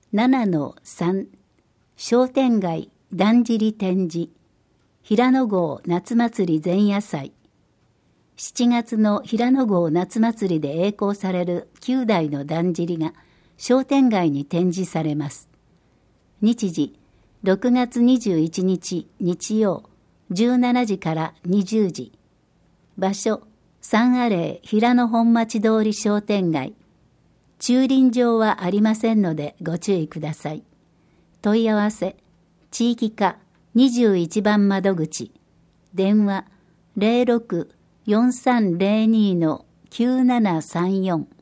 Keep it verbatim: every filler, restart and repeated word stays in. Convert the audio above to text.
ななのさん 商店街だんじり展示平野郷夏祭り前夜祭。しちがつの平野郷夏祭りで栄光されるきゅうだいのだんじりが商店街に展示されます。日時ろくがつにじゅういちにち日曜じゅうしちじからにじゅうじ。場所三アレイ平野本町通り商店街。駐輪場はありませんのでご注意ください。問い合わせ地域課にじゅういちばん窓口。電話 ゼロろく よんさんゼロに きゅうななさんよん